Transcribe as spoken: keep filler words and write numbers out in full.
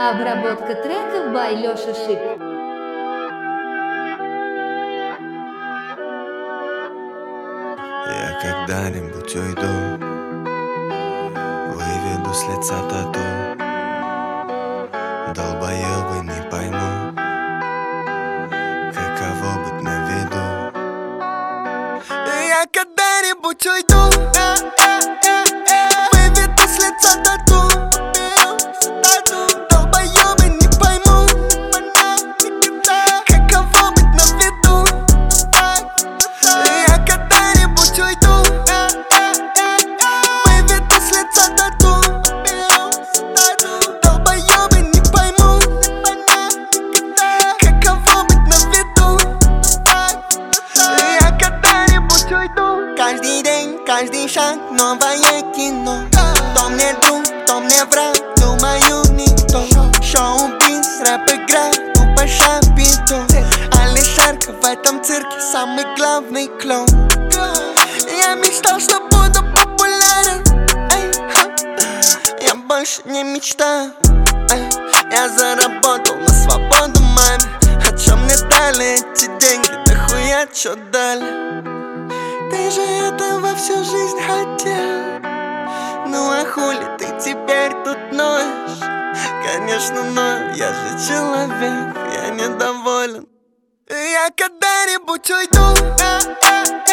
Обработка трека by Лёша Шип. Я когда-нибудь уйду, выведу с лица тату. Долбоёбы не поймут, каково быть на виду. Я когда-нибудь уйду, выведу с лица тату. Долбоёбы не поймут, каково быть на виду. Я когда-нибудь уйду, выведу с лица тату. Долбоёбы не поймут, каково быть на виду. Я когда-нибудь уйду. Каждый день, каждый шаг, новое кино. То мне друг, то мне враг, думаю никто. Шоу-биз, рэп-игра, тупо шапито. Алишерка в этом цирке самый главный клоун. Я мечтал, что буду популярен, эй, я больше не мечтаю, эй. Я заработал на свободу маме. А чё мне дали эти деньги, да хуя чё дали? Ты же этого всю жизнь хотел. Ну а хули ты теперь тут ноешь? Конечно, ною, я же человек, я недоволен. Я когда-нибудь уйду,